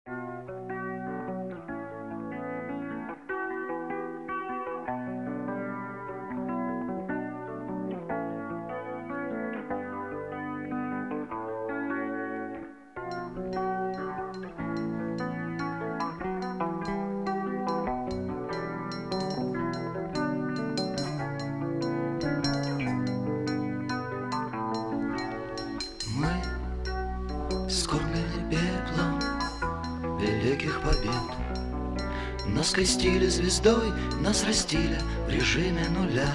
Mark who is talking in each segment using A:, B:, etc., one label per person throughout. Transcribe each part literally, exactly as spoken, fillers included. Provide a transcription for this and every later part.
A: Скормлены пеплом великих побед. Нас крестили звездой, нас растили в режиме нуля.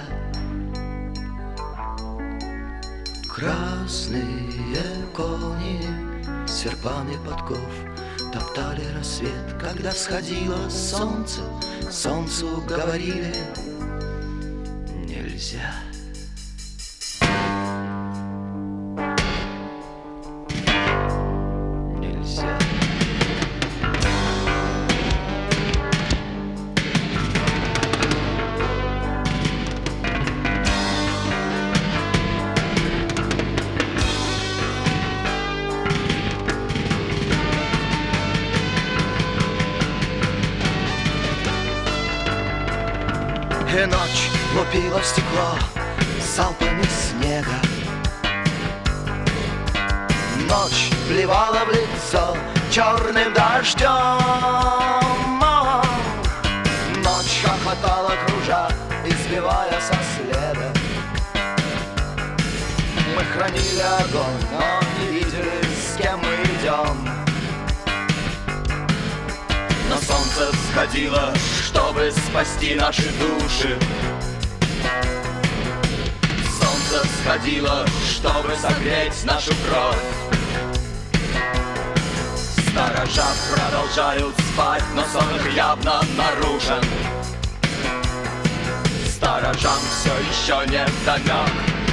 A: Красные кони серпами подков топтали рассвет, когда всходило солнце. Солнцу говорили: нельзя. И ночь лупила в стекло залпами снега. Ночь плевала в лицо черным дождем. Ночь хохотала, кружа и сбивая со следа. Мы хранили огонь, но не видели, с кем мы идем. Но солнце всходило, чтобы спасти наши души. Солнце всходило, чтобы согреть нашу кровь. Сторожа продолжают спать, но сон их явно нарушен. Сторожам все еще не вдомек.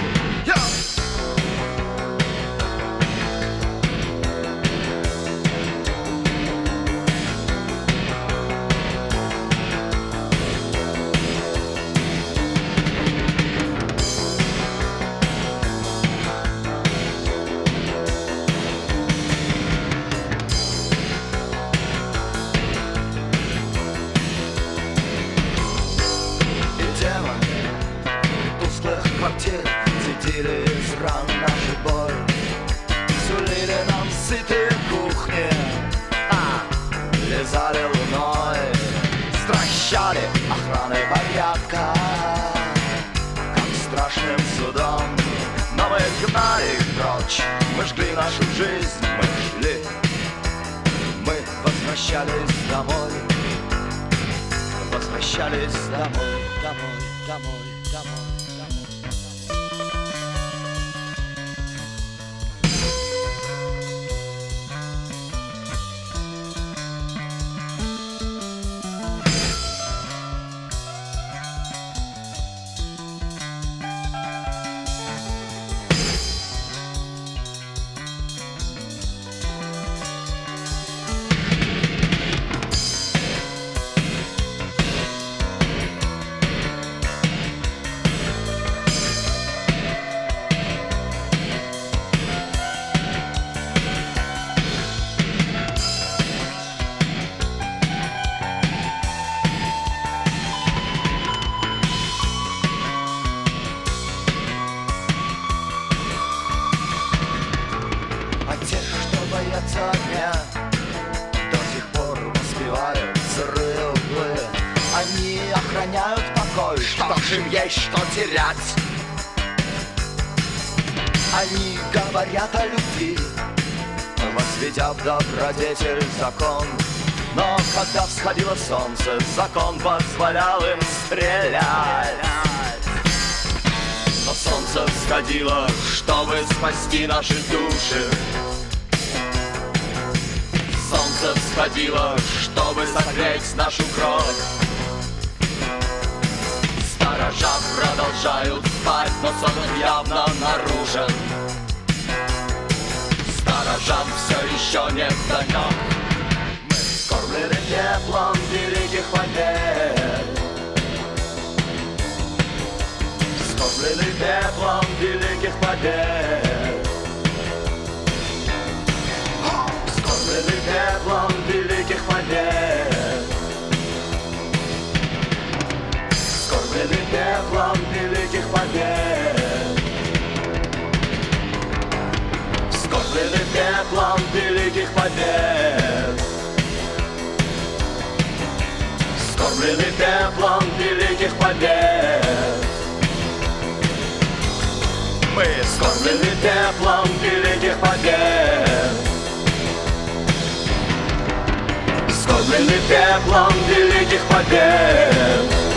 A: Цветили из ран наши боль, сулили нам сытые кухни, а, лизали луной, стращали охраной порядка, как страшным судом. Но мы гнали их прочь, мы жгли нашу жизнь, мы шли, мы возвращались домой, возвращались домой, домой, домой, домой. Огня до сих пор воспевают сырые углы. Они охраняют покой, что ж им есть что терять. Они говорят о любви, возведя в добродетель закон. Но когда всходило солнце, закон позволял им стрелять. Но солнце всходило, чтобы спасти наши души. Солнце всходило, чтобы согреть нашу кровь. Сторожа продолжают спать, но сон их явно нарушен. Сторожам все еще не вдомек. Мы скормлены теплом великих побед. Скормлены теплом великих побед. Скормлены теплом великих побед. теплом великих побед. Скормлены теплом великих побед. Мы скормлены теплом великих побед. Скормлены теплом великих побед.